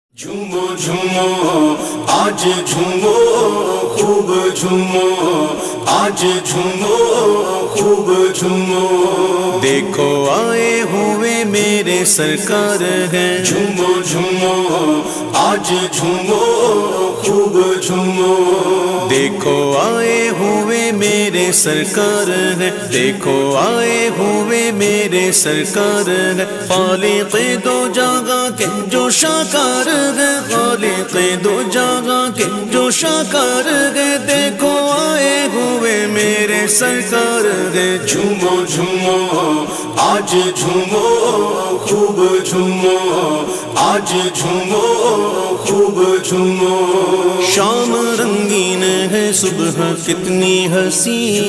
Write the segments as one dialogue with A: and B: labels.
A: جھومو جھومو آج جھومو خوب جھومو آج جھومو خوب جھومو
B: دیکھو آئے ہوئے میرے سرکار ہیں
A: جھومو جھومو آج جھومو خوب جھومو
B: دیکھو آئے ہوئے میرے سرکار ہیں دیکھو آئے ہوئے میرے سرکار ہیں خالق دو جگہ کے جو شاکار ہیں خالق دو جگہ کے جو شاکار ہیں دیکھو آئے ہوئے میرے سرکار ہیں
A: جھومو جھومو آج جھومو خوب جھومو آج جھومو خوب جھومو
B: شام رنگین ہے صبح کتنی حسین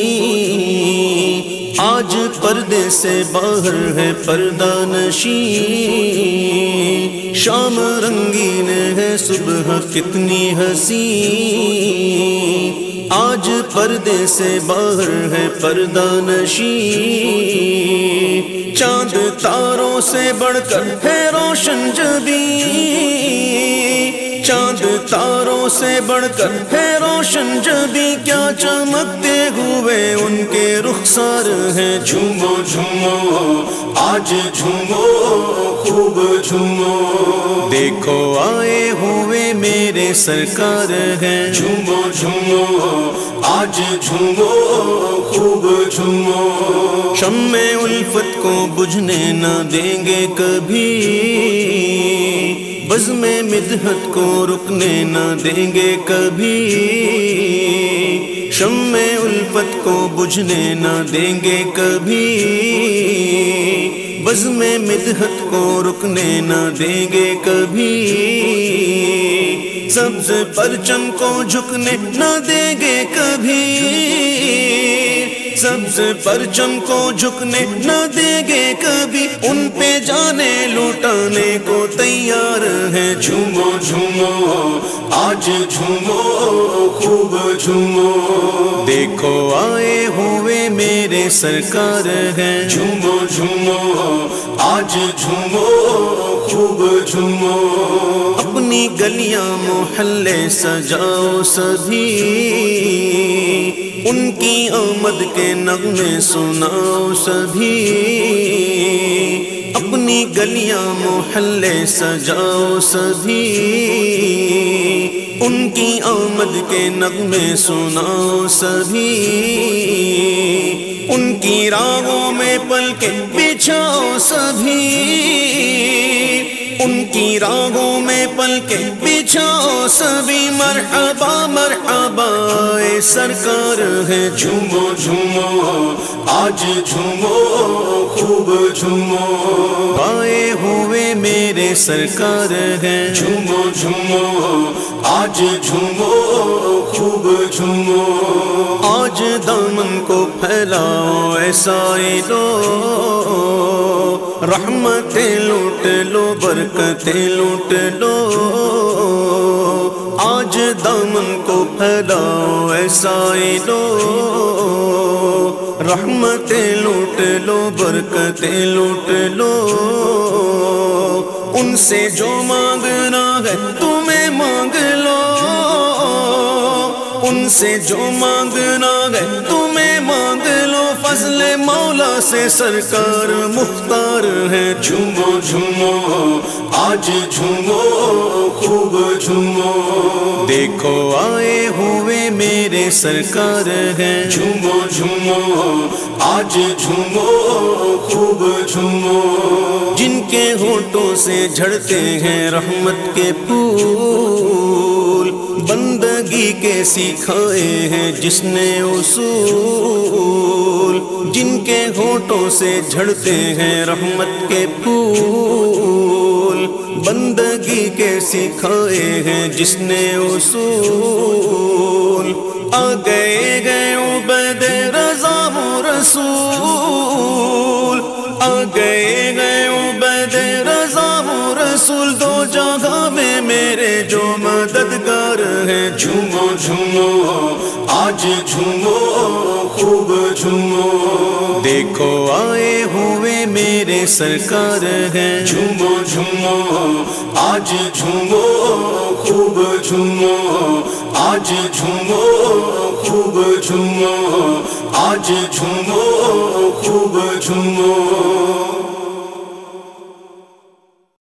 B: آج پردے سے باہر ہے پردہ نشین شام رنگین ہے صبح کتنی حسین آج پردے سے باہر ہے پردہ نشین چاند تاروں سے بڑھ کر ہے روشن جبیں چاند تاروں سے بڑھ کر ہے روشن جبیں کیا چمکتے ہوئے ان کے رخسار ہیں
A: جھومو جھومو آج جھومو خوب جھومو
B: دیکھو آئے ہوئے میرے سرکار ہیں
A: جھومو جھومو آج جھومو خوب جھومو
B: شمع الفت کو بجھنے نہ دیں گے کبھی بزم مدحت کو رکنے نہ دیں گے کبھی شمع الفت کو بجھنے نہ دیں گے کبھی بزم مدحت کو رکنے نہ دیں گے کبھی سبز پرچم کو جھکنے نہ دیں گے کبھی سبز پرچم کو جھکنے نہ دیں گے کبھی ان پہ جانے لوٹانے کو تیار ہیں
A: جھومو جھومو آج جھومو خوب جھومو
B: دیکھو آئے ہوئے میرے سرکار ہیں
A: جھومو جھومو آج جھومو خوب جھومو
B: اپنی گلیاں محلے سجاؤ سبھی ان کی آمد کے نغمے سناؤ سبھی اپنی گلیاں محلے سجاؤ سبھی ان کی آمد کے نغمے سناؤ سبھی ان کی راہوں میں پل کے بچھاؤ سبھی ان کی راہوں میں پل کے بچھاؤ سبھی مرحبا مرحبا اے سرکار ہے
A: جھومو جھومو آج جھومو خوب جھومو
B: آئے ہوئے میرے سرکار ہیں
A: جھومو جھومو آج جھومو خوب جھومو
B: آج دامن کو پھیلاؤ ایسا لو رحمتیں لوٹ لو برکتیں لوٹ لو آج دامن کو پھیلاؤ ایسا لو رحمتیں لوٹ لو برکتیں لوٹ لو ان سے جو مانگنا ہے تمہیں مانگ لو ان سے جو مانگنا ہے تمہیں مانگ لو فضل مولا سے سرکار مختار ہے
A: جھومو جھومو آج جھومو خوب جھومو
B: دیکھو آئے ہوئے میرے سرکار ہیں
A: جھومو جھومو آج جھومو خوب جھومو
B: جن کے ہونٹوں سے جھڑتے ہیں رحمت کے پھول بندگی کے سکھائے ہیں جس نے اصول جن کے ہونٹوں سے جھڑتے ہیں رحمت کے پھول بندگی کے سکھائے ہیں جس نے اصول آ گئے گئے عبید رضا رسول آ گئے گئے عبید رضا رسول دو جگہ میں میرے جو مددگار ہیں
A: جھومو جھومو آج جھومو خوب جھومو
B: دیکھو آئے ہوئے میرے سرکار ہیں۔
A: جھومو جھومو آج جھومو خوب جھومو آج جھومو خوب جھومو آج جھومو خوب جھومو